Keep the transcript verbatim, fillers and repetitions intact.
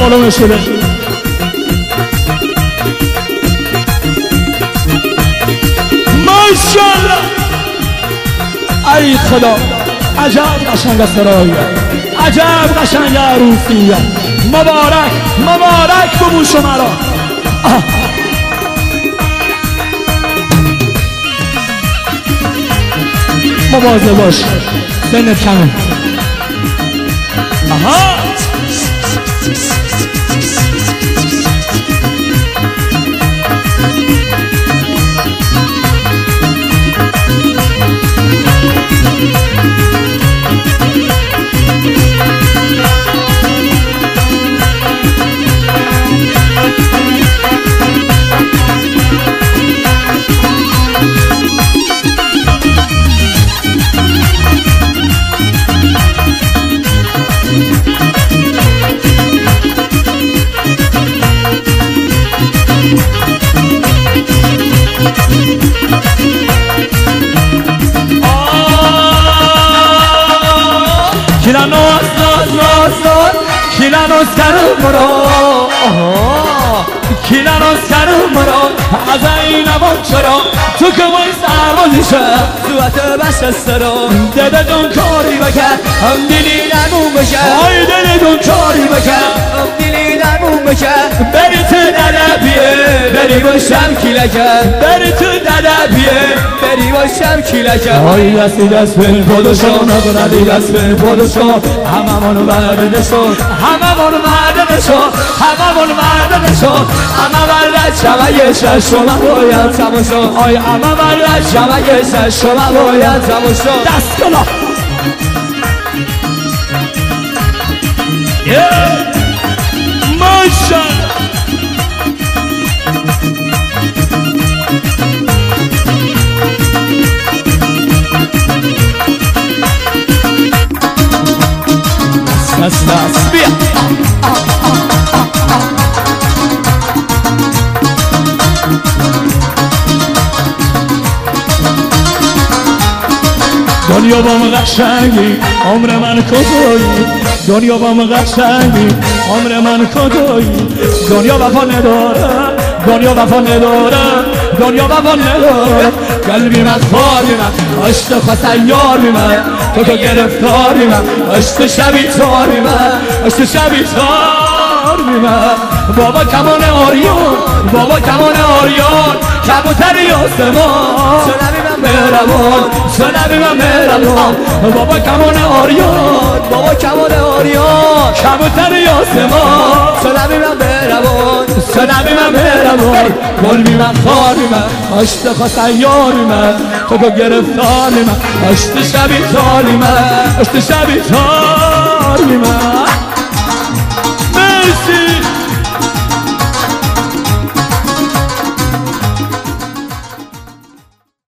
معلوم شده ماشاءالله. ای خدا عجب قشنگ سرایه، عجب قشنگ عروسیه. مبارک مبارک ببو شما را. مواظب باش سنت کمه. آها Kila nos nos nos nos Kila nos karu moro Kila nos karu moro از این نبان چرا تو که وای سربازیشه صورت بس استرا داده جون کاری بکن هم دیلی نمون بشه آی داده جون کاری بکن هم دیلی نمون بشه بری تو دادبیه بری باشم کلکن بری تو دادبیه بری باشم کلکن آی دستی دست به پادشان نبردی دست به پادشان همه منو مرده شد همه منو مرده شد همه منو مرده شد همه مرده شمه شد شما باید تماشا آی همه مرده شمه شد شما باید تماشا دست کلا ماشاءالله دست دست بیا دنیا با من قشنگی عمر من کجایی دنیا با من قشنگی عمر من کجایی دنیا وفا نداره دنیا وفا نداره دنیا وفا نداره قلبی من خواهی من عشق خسیاری من تو که گرفتاری من عشق شبی تاری من عشق شبی تاری من بابا کمان آریان بابا کمان آریان کبوتر آسمان سنبی من مهربان سنبی من مهربان بابا کمان آریان بابا کمان آریان کبوتر آسمان سنبی من مهربان سنبی من مهربان قلبی من خاری من عشق خسیاری من تو که گرفتاری من عشق شبی تاری من عشق شبی تاری من